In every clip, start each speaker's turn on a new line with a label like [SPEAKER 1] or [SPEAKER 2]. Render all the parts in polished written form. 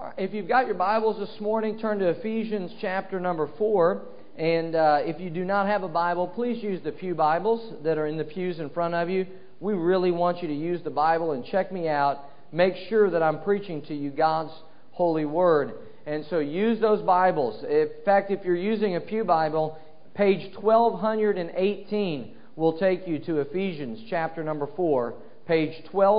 [SPEAKER 1] If you've got your Bibles this morning, turn to Ephesians chapter number 4. And if you do not have a Bible, please use the pew Bibles that are in the pews in front of you. We really want you to use the Bible and check me out. Make sure that I'm preaching to you God's holy Word. And so use those Bibles. In fact, if you're using a pew Bible, page 1218 will take you to Ephesians chapter number 4, page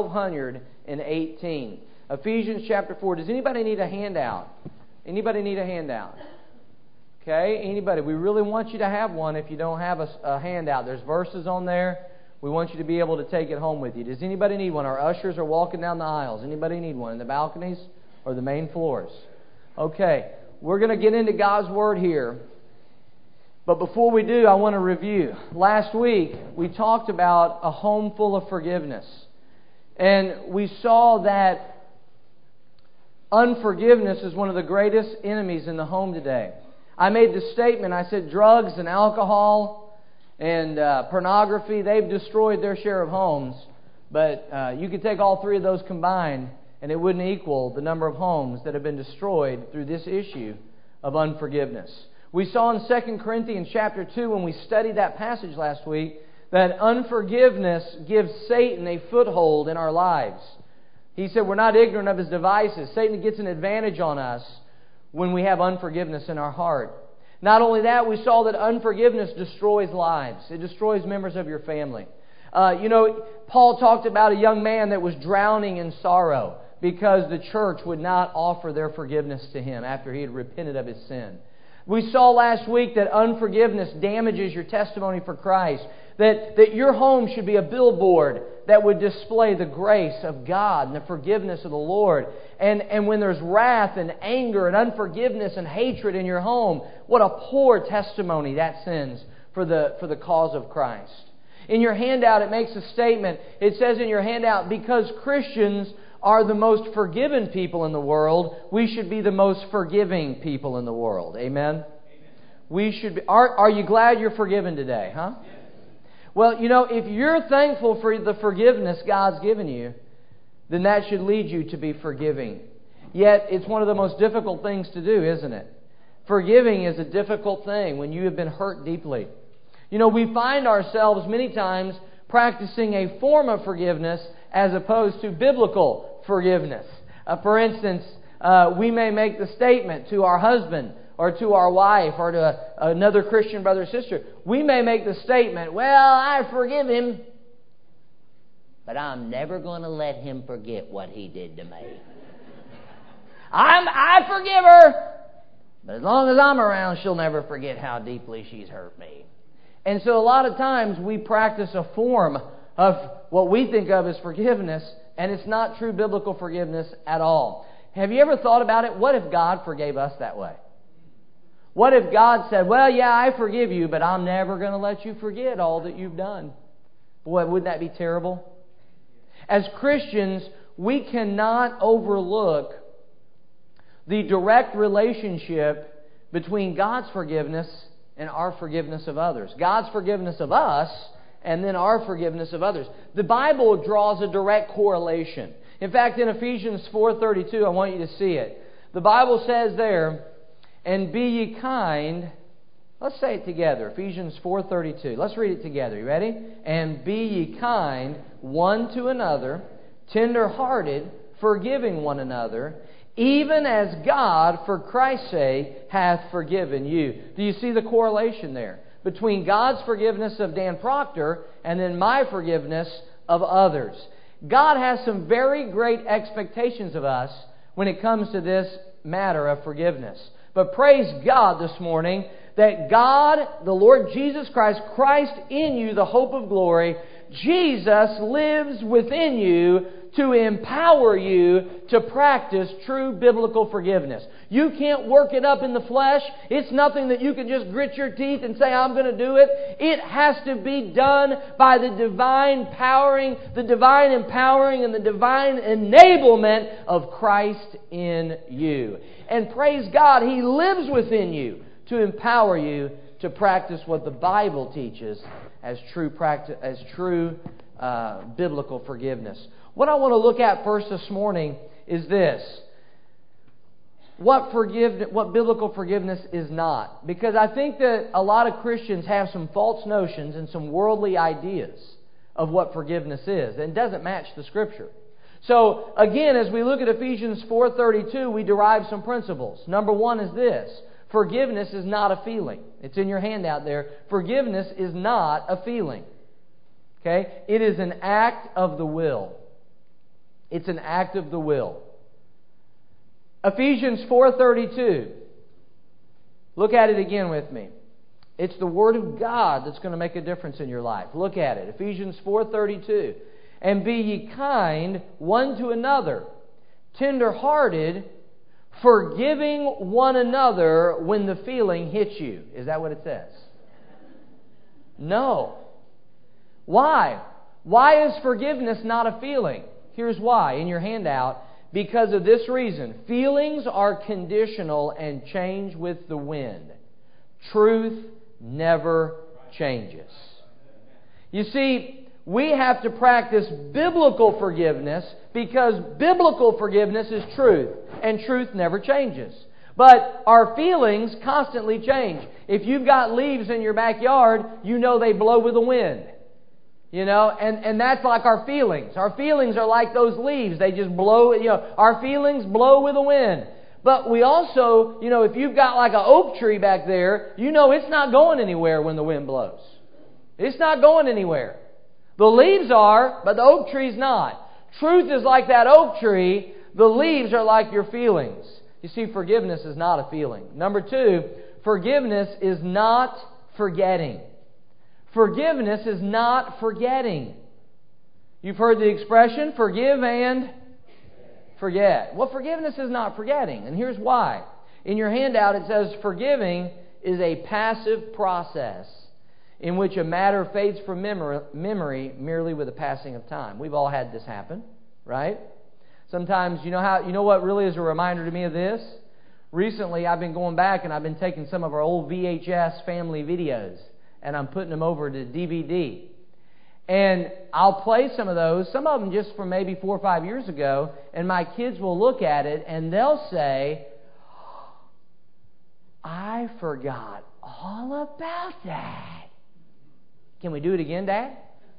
[SPEAKER 1] 1218. Ephesians chapter 4. Does anybody need a handout? Anybody need a handout? Okay, anybody? We really want you to have one if you don't have a handout. There's verses on there. We want you to be able to take it home with you. Does anybody need one? Our ushers are walking down the aisles. Anybody need one in the balconies or the main floors? Okay, we're going to get into God's Word here. But before we do, I want to review. Last week, we talked about a home full of forgiveness. And we saw that unforgiveness is one of the greatest enemies in the home today. I made the statement, I said drugs and alcohol and pornography, they've destroyed their share of homes. But you could take all three of those combined and it wouldn't equal the number of homes that have been destroyed through this issue of unforgiveness. We saw in 2 Corinthians chapter 2 when we studied that passage last week that unforgiveness gives Satan a foothold in our lives. He said we're not ignorant of his devices. Satan gets an advantage on us when we have unforgiveness in our heart. Not only that, we saw that unforgiveness destroys lives. It destroys members of your family. Paul talked about a young man that was drowning in sorrow because the church would not offer their forgiveness to him after he had repented of his sin. We saw last week that unforgiveness damages your testimony for Christ. That your home should be a billboard that would display the grace of God and the forgiveness of the Lord. And when there's wrath and anger and unforgiveness and hatred in your home, what a poor testimony that sends for the cause of Christ. In your handout, it makes a statement. It says in your handout, because Christians are the most forgiven people in the world, we should be the most forgiving people in the world. Amen? Amen. We should be. Are you glad you're forgiven today? Huh? Yes. Well, if you're thankful for the forgiveness God's given you, then that should lead you to be forgiving. Yet, it's one of the most difficult things to do, isn't it? Forgiving is a difficult thing when you have been hurt deeply. We find ourselves many times practicing a form of forgiveness as opposed to biblical forgiveness. For instance, we may make the statement to our husband or to our wife or to another Christian brother or sister. We may make the statement, well, I forgive him, but I'm never going to let him forget what he did to me. I forgive her, but as long as I'm around, she'll never forget how deeply she's hurt me. And so a lot of times we practice a form of what we think of as forgiveness, and it's not true biblical forgiveness at all. Have you ever thought about it? What if God forgave us that way? What if God said, well, yeah, I forgive you, but I'm never going to let you forget all that you've done? Boy, wouldn't that be terrible? As Christians, we cannot overlook the direct relationship between God's forgiveness and our forgiveness of others. God's forgiveness of us and then our forgiveness of others. The Bible draws a direct correlation. In fact, in Ephesians 4:32, I want you to see it. The Bible says there, and be ye kind. Let's say it together. Ephesians 4:32. Let's read it together. You ready? And be ye kind one to another, tender-hearted, forgiving one another, even as God, for Christ's sake, hath forgiven you. Do you see the correlation there? Between God's forgiveness of Dan Proctor and then my forgiveness of others. God has some very great expectations of us when it comes to this matter of forgiveness. But praise God this morning that God, the Lord Jesus Christ, Christ in you, the hope of glory, Jesus lives within you to empower you to practice true biblical forgiveness. You can't work it up in the flesh. It's nothing that you can just grit your teeth and say, I'm going to do it. It has to be done by the divine empowering and the divine enablement of Christ in you. And praise God, He lives within you to empower you to practice what the Bible teaches as true biblical forgiveness. What I want to look at first this morning is this. what biblical forgiveness is not. Because I think that a lot of Christians have some false notions and some worldly ideas of what forgiveness is. And it doesn't match the Scripture. So, again, as we look at Ephesians 4:32, we derive some principles. Number one is this. Forgiveness is not a feeling. It's in your handout there. Forgiveness is not a feeling. Okay? It is an act of the will. It's an act of the will. Ephesians 4:32. Look at it again with me. It's the Word of God that's going to make a difference in your life. Look at it. Ephesians 4:32. And be ye kind one to another, tender-hearted, forgiving one another when the feeling hits you. Is that what it says? No. Why? Why is forgiveness not a feeling? Here's why. In your handout, because of this reason. Feelings are conditional and change with the wind. Truth never changes. You see, we have to practice biblical forgiveness because biblical forgiveness is truth, and truth never changes. But our feelings constantly change. If you've got leaves in your backyard, you know they blow with the wind. You know, and that's like our feelings. Our feelings are like those leaves. They just blow, our feelings blow with the wind. But we also, if you've got like an oak tree back there, it's not going anywhere when the wind blows. It's not going anywhere. The leaves are, but the oak tree's not. Truth is like that oak tree. The leaves are like your feelings. You see, forgiveness is not a feeling. Number two, forgiveness is not forgetting. Forgiveness is not forgetting. You've heard the expression, forgive and forget. Well, forgiveness is not forgetting, and here's why. In your handout it says forgiving is a passive process in which a matter fades from memory merely with the passing of time. We've all had this happen, right? Sometimes, you know what really is a reminder to me of this? Recently, I've been going back and I've been taking some of our old VHS family videos and I'm putting them over to DVD. And I'll play some of those, some of them just from maybe 4 or 5 years ago, and my kids will look at it and they'll say, I forgot all about that. Can we do it again, Dad?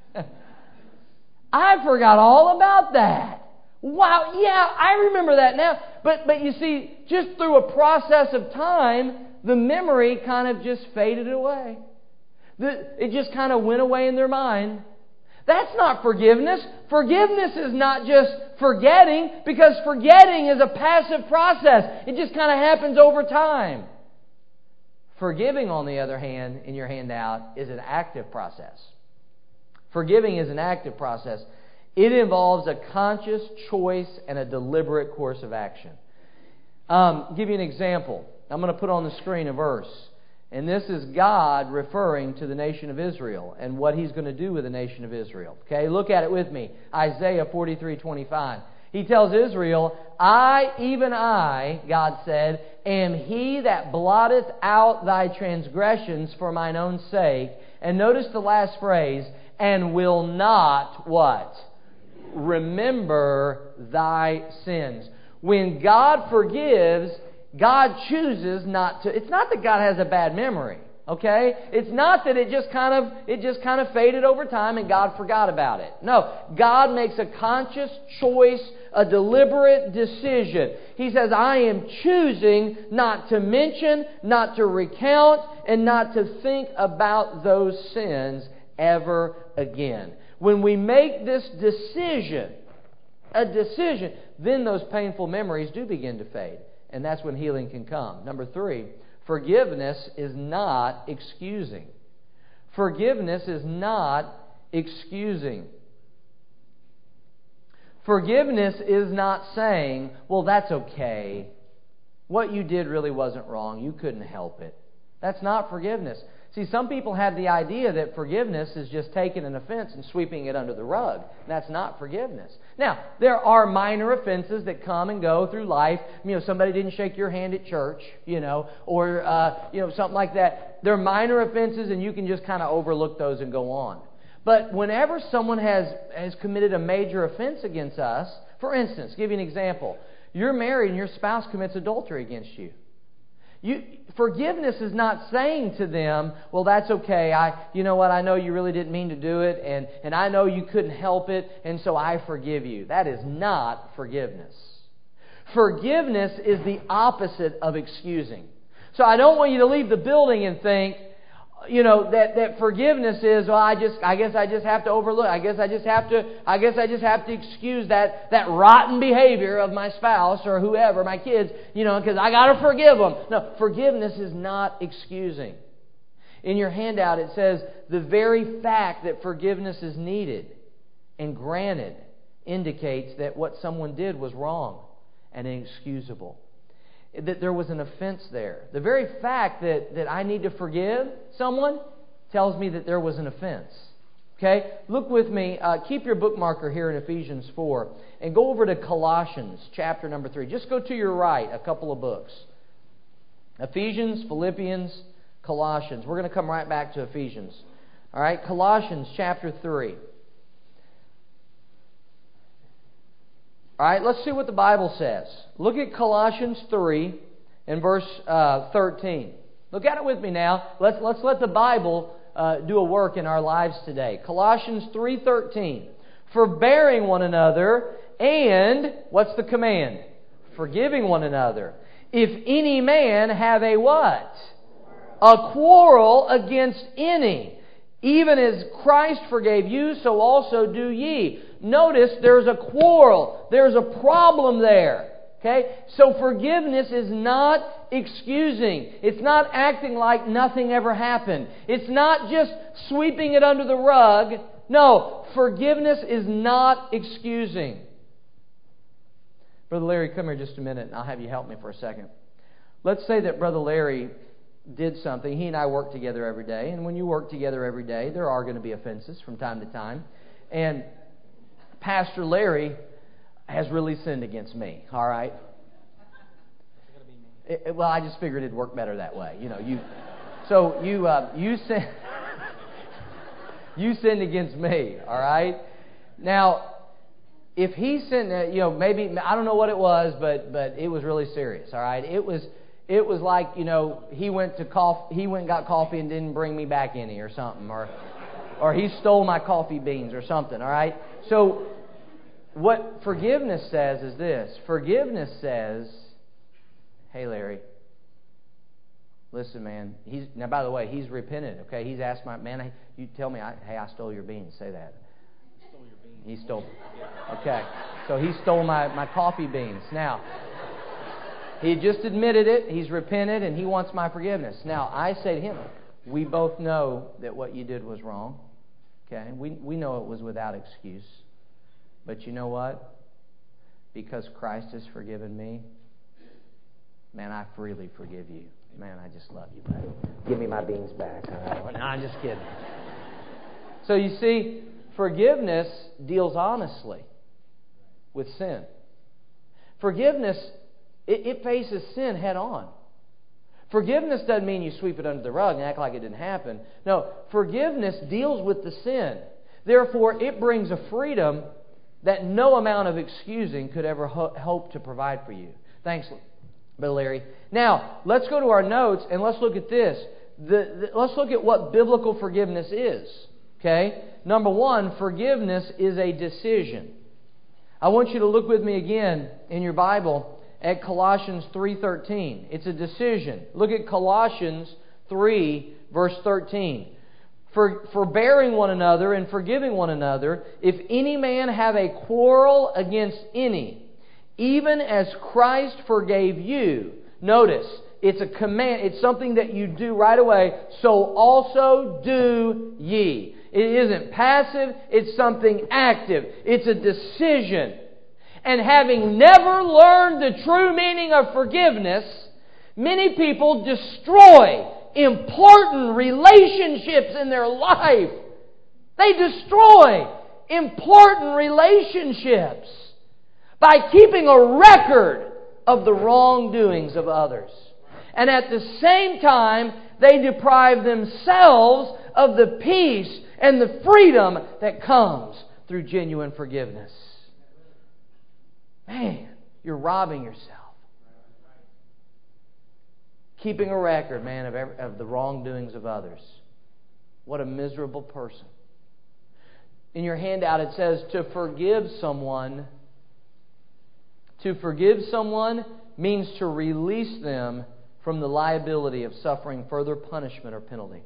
[SPEAKER 1] I forgot all about that. Wow, yeah, I remember that now. But you see, just through a process of time, the memory kind of just faded away. It just kind of went away in their mind. That's not forgiveness. Forgiveness is not just forgetting, because forgetting is a passive process. It just kind of happens over time. Forgiving, on the other hand, in your handout, is an active process. Forgiving is an active process. It involves a conscious choice and a deliberate course of action. Give you an example. I'm going to put on the screen a verse. And this is God referring to the nation of Israel and what He's going to do with the nation of Israel. Okay, look at it with me. Isaiah 43:25. He tells Israel, I, even I, God said, am He that blotteth out thy transgressions for mine own sake. And notice the last phrase, and will not, what? Remember thy sins. When God forgives, God chooses not to. It's not that God has a bad memory, okay? It's not that it just kind of faded over time and God forgot about it. No, God makes a conscious choice, a deliberate decision. He says, I am choosing not to mention, not to recount, and not to think about those sins ever again. When we make this decision, then those painful memories do begin to fade. And that's when healing can come. Number 3, forgiveness is not excusing. Forgiveness is not excusing. Forgiveness is not saying, well, that's okay. What you did really wasn't wrong. You couldn't help it. That's not forgiveness. See, some people have the idea that forgiveness is just taking an offense and sweeping it under the rug. That's not forgiveness. Now, there are minor offenses that come and go through life. Somebody didn't shake your hand at church, or something like that. They're minor offenses and you can just kind of overlook those and go on. But whenever someone has committed a major offense against us, for instance, give you an example. You're married and your spouse commits adultery against you. Forgiveness is not saying to them, well, that's okay. You know what? I know you really didn't mean to do it, and I know you couldn't help it, and so I forgive you. That is not forgiveness. Forgiveness is the opposite of excusing. So I don't want you to leave the building and think, that forgiveness is, well, I guess I just have to overlook. I guess I just have to excuse that rotten behavior of my spouse or whoever, my kids, because I got to forgive them. No, forgiveness is not excusing. In your handout it says the very fact that forgiveness is needed and granted indicates that what someone did was wrong and inexcusable. That there was an offense there. The very fact that I need to forgive someone tells me that there was an offense. Okay? Look with me. Keep your bookmarker here in Ephesians 4 and go over to Colossians chapter number 3. Just go to your right a couple of books. Ephesians, Philippians, Colossians. We're going to come right back to Ephesians. All right? Colossians chapter 3. All right, let's see what the Bible says. Look at Colossians 3 and verse 13. Look at it with me now. Let's let the Bible do a work in our lives today. Colossians 3:13. Forbearing one another and, what's the command? Forgiving one another. If any man have a what? A quarrel against any. Even as Christ forgave you, so also do ye. Notice there's a quarrel. There's a problem there. Okay? So forgiveness is not excusing. It's not acting like nothing ever happened. It's not just sweeping it under the rug. No, forgiveness is not excusing. Brother Larry, come here just a minute and I'll have you help me for a second. Let's say that Brother Larry did something. He and I work together every day. And when you work together every day, there are going to be offenses from time to time. And Pastor Larry has really sinned against me. All right? Well, I just figured it'd work better that way. You sinned. You sinned against me. All right? Now, if he sinned, maybe I don't know what it was, but it was really serious. All right? It was like, he went and got coffee and didn't bring me back any or something, or he stole my coffee beans or something. All right? So what forgiveness says is this. Forgiveness says, hey, Larry, listen, man. Now, by the way, he's repented, okay? He's asked you tell me, hey, I stole your beans. Say that. Stole your beans. He stole. Okay. So he stole my coffee beans. Now, he just admitted it. He's repented, and he wants my forgiveness. Now, I say to him, we both know that what you did was wrong. Okay? We know it was without excuse. But you know what? Because Christ has forgiven me, man, I freely forgive you. Man, I just love you, buddy. Give me my beans back. No, I'm just kidding. So you see, forgiveness deals honestly with sin. Forgiveness, it faces sin head on. Forgiveness doesn't mean you sweep it under the rug and act like it didn't happen. No, forgiveness deals with the sin. Therefore, it brings a freedom that no amount of excusing could ever hope to provide for you. Thanks, Brother Larry. Now, let's go to our notes and let's look at this. Let's look at what biblical forgiveness is. Okay? Number one, forgiveness is a decision. I want you to look with me again in your Bible at Colossians 3:13. It's a decision. Look at Colossians 3, verse 13. Forbearing one another and forgiving one another, if any man have a quarrel against any, even as Christ forgave you. Notice, it's a command. It's something that you do right away. So also do ye. It isn't passive. It's something active. It's a decision. And having never learned the true meaning of forgiveness, many people destroy important relationships in their life. They destroy important relationships by keeping a record of the wrongdoings of others. And at the same time, they deprive themselves of the peace and the freedom that comes through genuine forgiveness. Man, you're robbing yourself. Keeping a record, man, of the wrongdoings of others. What a miserable person. In your handout it says to forgive someone. To forgive someone means to release them from the liability of suffering further punishment or penalty.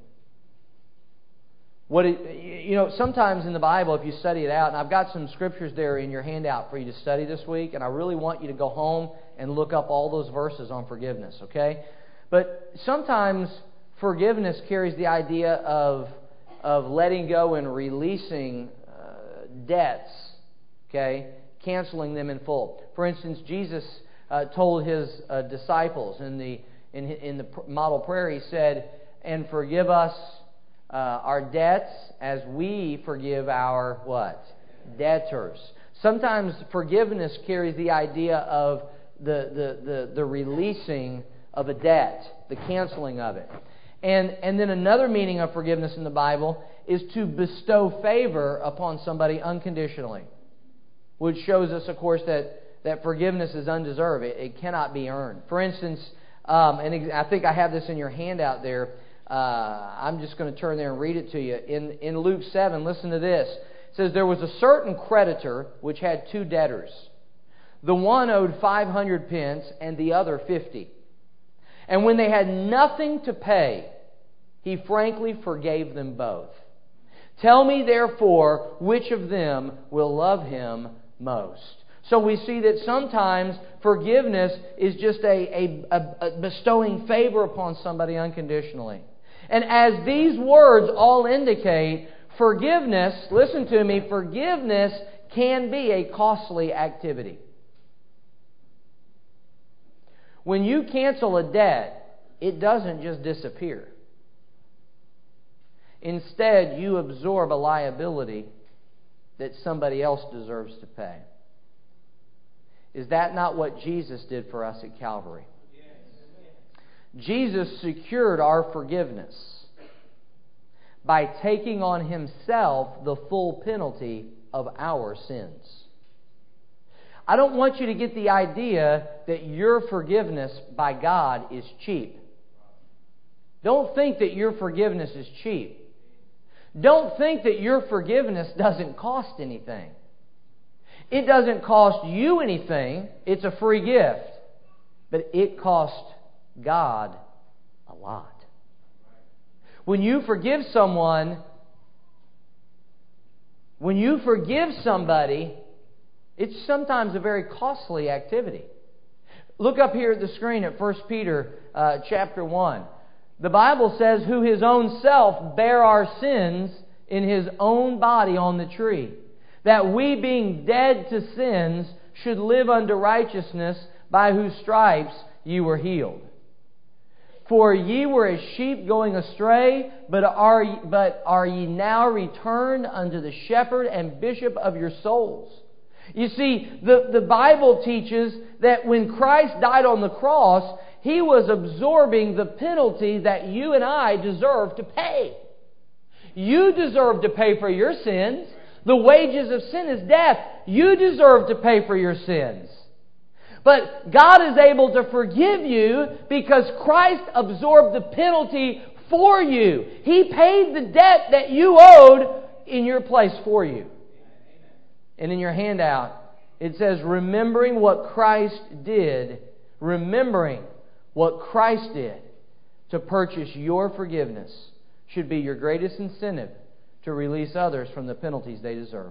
[SPEAKER 1] Sometimes in the Bible, if you study it out, and I've got some scriptures there in your handout for you to study this week, and I really want you to go home and look up all those verses on forgiveness, okay? But sometimes forgiveness carries the idea of letting go and releasing debts, okay? Canceling them in full. For instance, Jesus told His disciples in the model prayer, He said, "And forgive us our debts as we forgive our" what? Debtors. Sometimes forgiveness carries the idea of the releasing of a debt, the canceling of it. And then another meaning of forgiveness in the Bible is to bestow favor upon somebody unconditionally, which shows us, of course, that forgiveness is undeserved. It cannot be earned. For instance, and I think I have this in your handout there. I'm just going to turn there and read it to you. In Luke 7, listen to this. It says, "There was a certain creditor which had 2 debtors. The one owed 500 pence and the other 50. And when they had nothing to pay, he frankly forgave them both. Tell me, therefore, which of them will love him most?" So we see that sometimes forgiveness is just a bestowing favor upon somebody unconditionally. And as these words all indicate, forgiveness, listen to me, forgiveness can be a costly activity. When you cancel a debt, it doesn't just disappear. Instead, you absorb a liability that somebody else deserves to pay. Is that not what Jesus did for us at Calvary? Jesus secured our forgiveness by taking on Himself the full penalty of our sins. I don't want you to get the idea that your forgiveness by God is cheap. Don't think that your forgiveness is cheap. Don't think that your forgiveness doesn't cost anything. It doesn't cost you anything. It's a free gift. But it cost God a lot. When you forgive someone, when you forgive somebody, it's sometimes a very costly activity. Look up here at the screen at 1 Peter chapter 1. The Bible says, "Who His own self bare our sins in His own body on the tree, that we, being dead to sins, should live unto righteousness, by whose stripes ye were healed. For ye were as sheep going astray, but are ye now returned unto the shepherd and bishop of your souls." You see, the Bible teaches that when Christ died on the cross, He was absorbing the penalty that you and I deserve to pay. You deserve to pay for your sins. The wages of sin is death. You deserve to pay for your sins. But God is able to forgive you because Christ absorbed the penalty for you. He paid the debt that you owed in your place for you. And in your handout, it says, remembering what Christ did, remembering what Christ did to purchase your forgiveness should be your greatest incentive to release others from the penalties they deserve.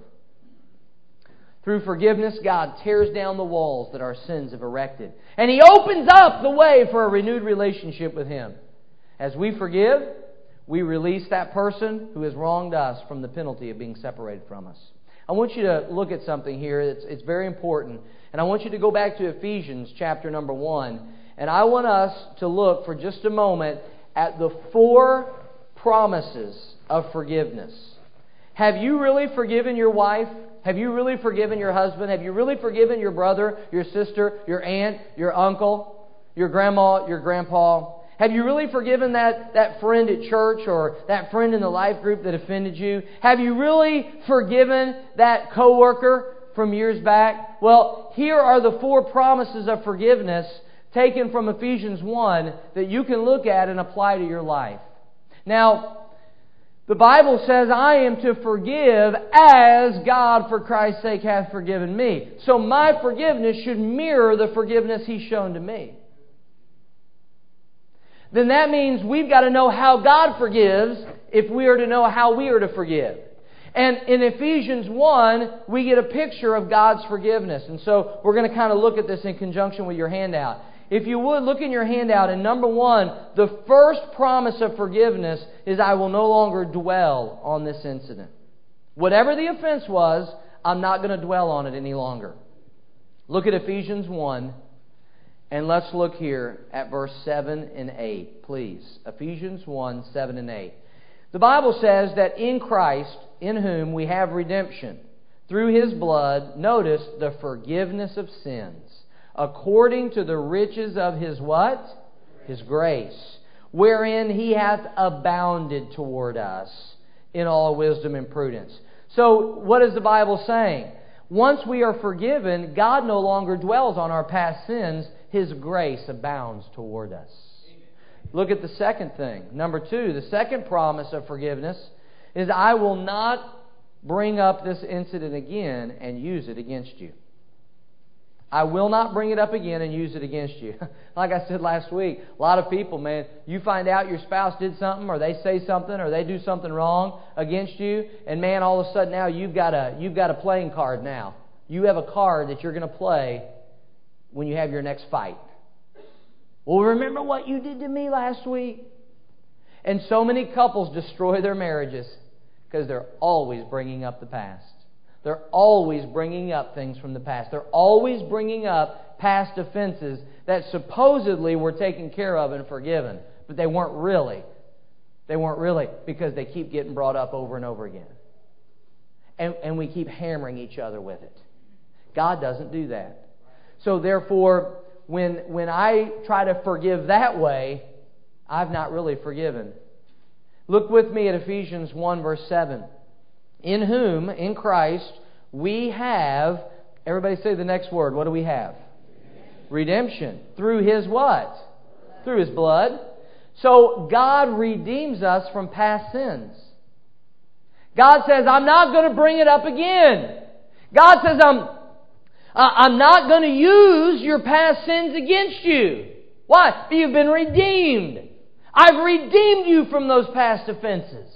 [SPEAKER 1] Through forgiveness, God tears down the walls that our sins have erected. And He opens up the way for a renewed relationship with Him. As we forgive, we release that person who has wronged us from the penalty of being separated from us. I want you to look at something here. It's very important. And I want you to go back to Ephesians chapter number 1. And I want us to look for just a moment at the 4 promises of forgiveness. Have you really forgiven your wife? Have you really forgiven your husband? Have you really forgiven your brother, your sister, your aunt, your uncle, your grandma, your grandpa? Have you really forgiven that friend at church or that friend in the life group that offended you? Have you really forgiven that coworker from years back? Well, here are the 4 promises of forgiveness taken from Ephesians 1 that you can look at and apply to your life. Now, the Bible says, I am to forgive as God for Christ's sake hath forgiven me. So my forgiveness should mirror the forgiveness He's shown to me. Then that means we've got to know how God forgives if we are to know how we are to forgive. And in Ephesians 1, we get a picture of God's forgiveness. And so we're going to kind of look at this in conjunction with your handout. If you would, look in your handout, and number 1, the first promise of forgiveness is I will no longer dwell on this incident. Whatever the offense was, I'm not going to dwell on it any longer. Look at Ephesians 1, and let's look here at verse 7 and 8, please. Ephesians 1, 7 and 8. The Bible says that in Christ, in whom we have redemption, through His blood, notice, the forgiveness of sins, according to the riches of His what? His grace, wherein He hath abounded toward us in all wisdom and prudence. So, what is the Bible saying? Once we are forgiven, God no longer dwells on our past sins. His grace abounds toward us. Look at the second thing. Number 2, the second promise of forgiveness is I will not bring up this incident again and use it against you. I will not bring it up again and use it against you. Like I said last week, a lot of people, man, you find out your spouse did something, or they say something, or they do something wrong against you, and man, all of a sudden now you've got a playing card now. You have a card that you're going to play when you have your next fight. Well, remember what you did to me last week? And so many couples destroy their marriages because they're always bringing up the past. They're always bringing up things from the past. They're always bringing up past offenses that supposedly were taken care of and forgiven, but they weren't really. They weren't really, because they keep getting brought up over and over again. And we keep hammering each other with it. God doesn't do that. So therefore, when I try to forgive that way, I've not really forgiven. Look with me at Ephesians 1 verse 7. In whom, in Christ, we have, everybody say the next word, what do we have? Redemption. Through His what? Through His blood. So God redeems us from past sins. God says, I'm not going to bring it up again. God says, I'm not going to use your past sins against you. Why? You've been redeemed. I've redeemed you from those past offenses.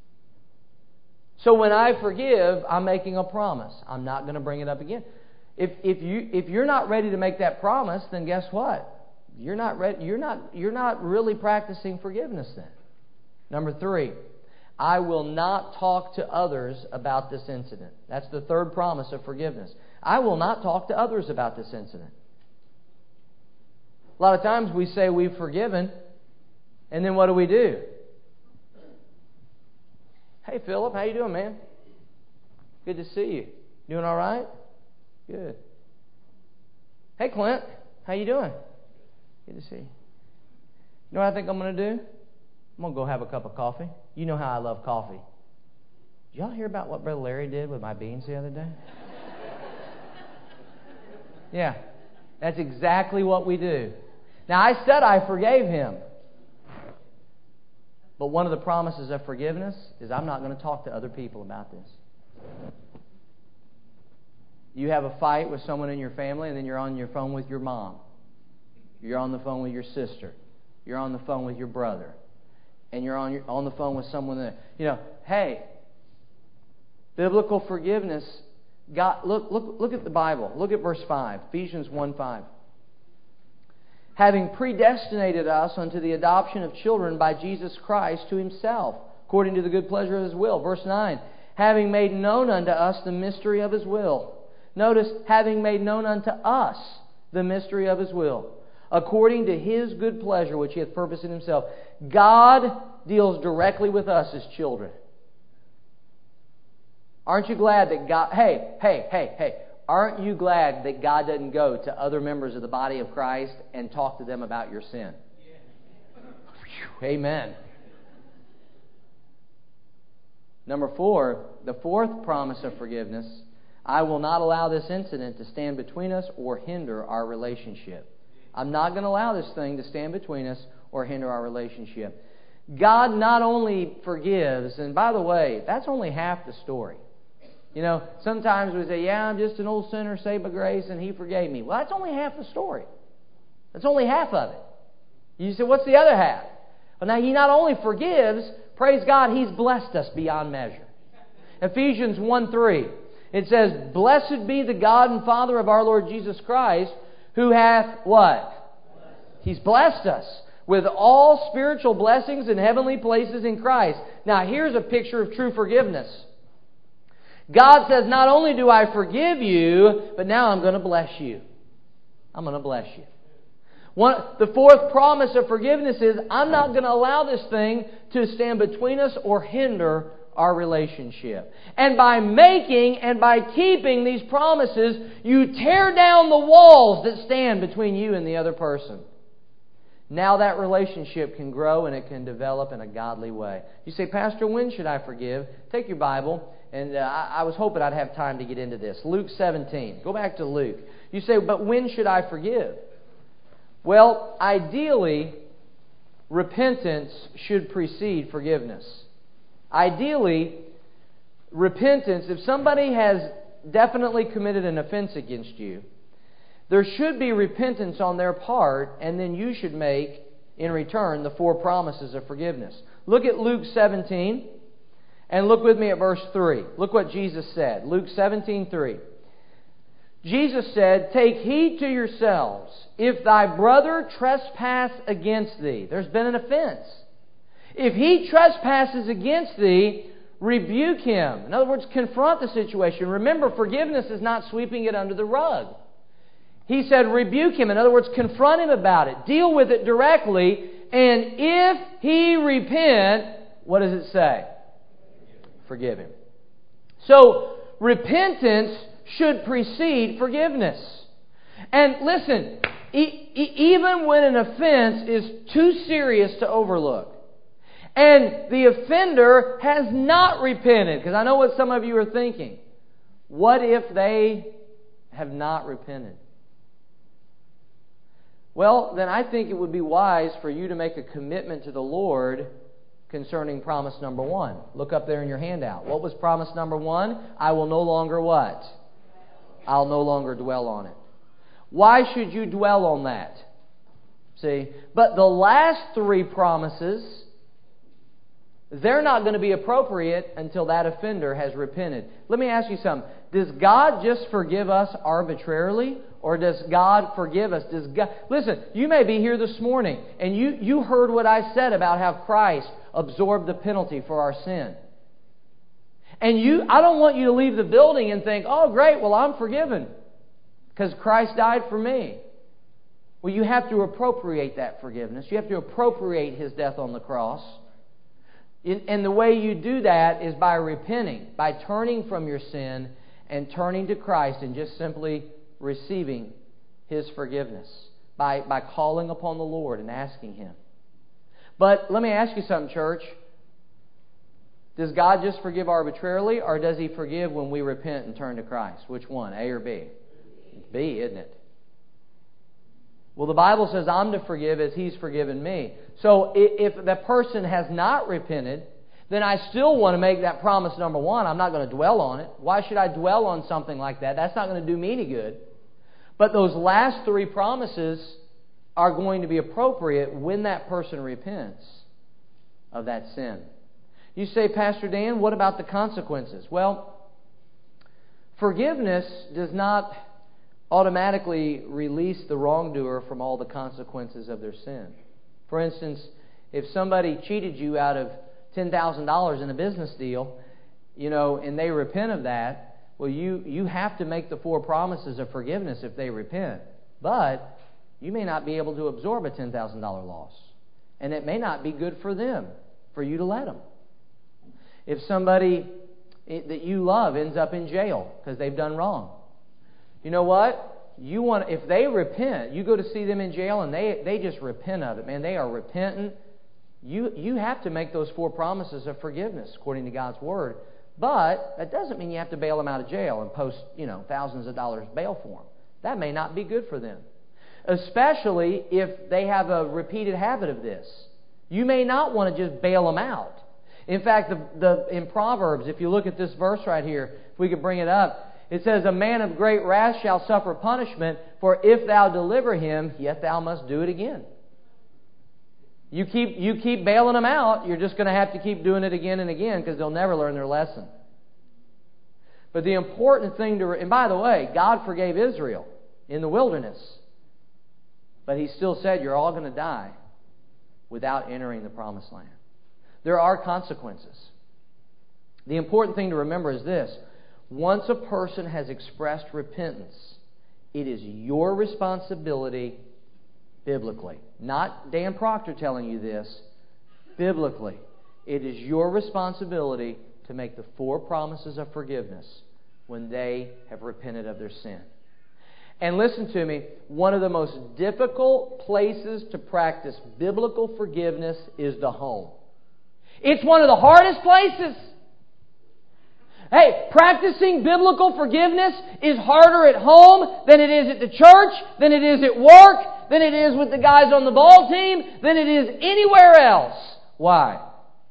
[SPEAKER 1] So when I forgive, I'm making a promise. I'm not going to bring it up again. If you're not ready to make that promise, then guess what? You're not ready. You're not really practicing forgiveness then. Number 3, I will not talk to others about this incident. That's the third promise of forgiveness. I will not talk to others about this incident. A lot of times we say we've forgiven, and then what do? Hey, Philip, how you doing, man? Good to see you. Doing all right? Good. Hey, Clint, how you doing? Good to see you. You know what I think I'm going to do? I'm going to go have a cup of coffee. You know how I love coffee. Did y'all hear about what Brother Larry did with my beans the other day? Yeah, that's exactly what we do. Now, I said I forgave him. But one of the promises of forgiveness is I'm not going to talk to other people about this. You have a fight with someone in your family, and then you're on your phone with your mom. You're on the phone with your sister. You're on the phone with your brother. And you're on the phone with someone that, hey, biblical forgiveness. God, look at the Bible. Look at verse 5, Ephesians 1:5. Having predestinated us unto the adoption of children by Jesus Christ to Himself, according to the good pleasure of His will. Verse 9, having made known unto us the mystery of His will. Notice, having made known unto us the mystery of His will, according to His good pleasure which He hath purposed in Himself. God deals directly with us as children. Aren't you glad that God... Hey. Aren't you glad that God doesn't go to other members of the body of Christ and talk to them about your sin? Whew, amen. Number 4, the fourth promise of forgiveness. I will not allow this incident to stand between us or hinder our relationship. I'm not going to allow this thing to stand between us or hinder our relationship. God not only forgives, and by the way, that's only half the story. You know, sometimes we say, yeah, I'm just an old sinner saved by grace and He forgave me. Well, that's only half the story. That's only half of it. You say, what's the other half? Well, now He not only forgives, praise God, He's blessed us beyond measure. Ephesians 1:3, it says, Blessed be the God and Father of our Lord Jesus Christ, who hath what? He's blessed us with all spiritual blessings in heavenly places in Christ. Now, here's a picture of true forgiveness. God says, not only do I forgive you, but now I'm going to bless you. I'm going to bless you. The fourth promise of forgiveness is, I'm not going to allow this thing to stand between us or hinder our relationship. And by making and by keeping these promises, you tear down the walls that stand between you and the other person. Now that relationship can grow and it can develop in a godly way. You say, Pastor, when should I forgive? Take your Bible, and I was hoping I'd have time to get into this. Luke 17. Go back to Luke. You say, but when should I forgive? Well, ideally, repentance should precede forgiveness. Ideally, repentance, if somebody has definitely committed an offense against you, there should be repentance on their part, and then you should make, in return, the 4 promises of forgiveness. Look at Luke 17, and look with me at verse 3. Look what Jesus said. Luke 17:3. Jesus said, Take heed to yourselves, if thy brother trespass against thee. There's been an offense. If he trespasses against thee, rebuke him. In other words, confront the situation. Remember, forgiveness is not sweeping it under the rug. He said, rebuke him. In other words, confront him about it. Deal with it directly. And if he repent, what does it say? Forgive him. So, repentance should precede forgiveness. And listen, even when an offense is too serious to overlook, and the offender has not repented, because I know what some of you are thinking. What if they have not repented? Well, then I think it would be wise for you to make a commitment to the Lord concerning promise number 1. Look up there in your handout. What was promise number 1? I will no longer what? I'll no longer dwell on it. Why should you dwell on that? See? But the last 3 promises, they're not going to be appropriate until that offender has repented. Let me ask you something. Does God just forgive us arbitrarily? Or does God forgive us? Listen, you may be here this morning and you heard what I said about how Christ absorbed the penalty for our sin. And I don't want you to leave the building and think, oh great, well I'm forgiven because Christ died for me. Well, you have to appropriate that forgiveness. You have to appropriate His death on the cross. And the way you do that is by repenting, by turning from your sin and turning to Christ and just simply receiving His forgiveness, by calling upon the Lord and asking Him. But let me ask you something, church. Does God just forgive arbitrarily, or does He forgive when we repent and turn to Christ? Which one, A or B? B, isn't it? Well, the Bible says I'm to forgive as He's forgiven me. So if the person has not repented, then I still want to make that promise number 1. I'm not going to dwell on it. Why should I dwell on something like that? That's not going to do me any good. But those last 3 promises are going to be appropriate when that person repents of that sin. You say, Pastor Dan, what about the consequences? Well, forgiveness does not automatically release the wrongdoer from all the consequences of their sin. For instance, if somebody cheated you out of $10,000 in a business deal, and they repent of that, well, you have to make the 4 promises of forgiveness if they repent. But you may not be able to absorb a $10,000 loss. And it may not be good for them, for you to let them. If somebody that you love ends up in jail because they've done wrong, you know what? If they repent, you go to see them in jail and they just repent of it. Man, they are repentant. You have to make those 4 promises of forgiveness according to God's Word But that doesn't mean you have to bail them out of jail and post, thousands of dollars bail for them. That may not be good for them. Especially if they have a repeated habit of this. You may not want to just bail them out. In fact, in Proverbs, if you look at this verse right here, if we could bring it up, it says, "A man of great wrath shall suffer punishment, for if thou deliver him, yet thou must do it again." You keep bailing them out, you're just going to have to keep doing it again and again because they'll never learn their lesson. But the important thing and by the way, God forgave Israel in the wilderness. But He still said, you're all going to die without entering the promised land. There are consequences. The important thing to remember is this. Once a person has expressed repentance, it is your responsibility biblically. Not Dan Proctor telling you this. Biblically, it is your responsibility to make the 4 promises of forgiveness when they have repented of their sin. And listen to me, one of the most difficult places to practice biblical forgiveness is the home. It's one of the hardest places. Hey, practicing biblical forgiveness is harder at home than it is at the church, than it is at work, than it is with the guys on the ball team, than it is anywhere else. Why?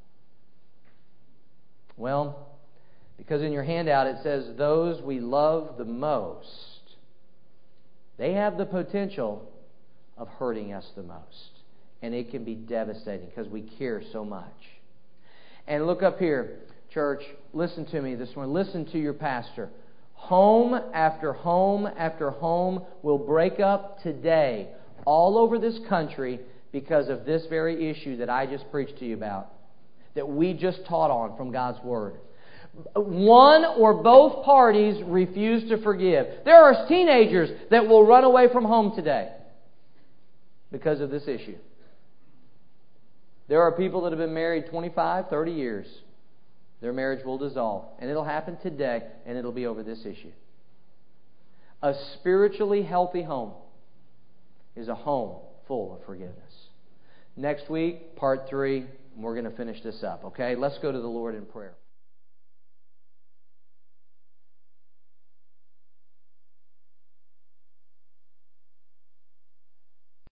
[SPEAKER 1] Well, because in your handout it says, those we love the most, they have the potential of hurting us the most. And it can be devastating because we care so much. And look up here, church, listen to me this morning. Listen to your pastor. Home after home after home will break up today all over this country because of this very issue that I just preached to you about, that we just taught on from God's Word. One or both parties refuse to forgive. There are teenagers that will run away from home today because of this issue. There are people that have been married 25, 30 years. Their marriage will dissolve. And it'll happen today, and it'll be over this issue. A spiritually healthy home is a home full of forgiveness. Next week, part 3, we're going to finish this up, okay? Let's go to the Lord in prayer.